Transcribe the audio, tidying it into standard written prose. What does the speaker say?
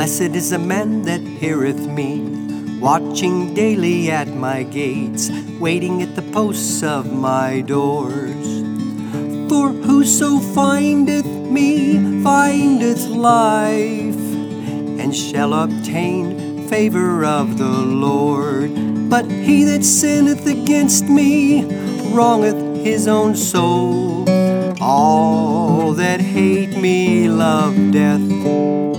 Blessed is the man that heareth me, watching daily at my gates, waiting at the posts of my doors. For whoso findeth me findeth life, and shall obtain favor of the Lord. But he that sinneth against me wrongeth his own soul. All that hate me love death.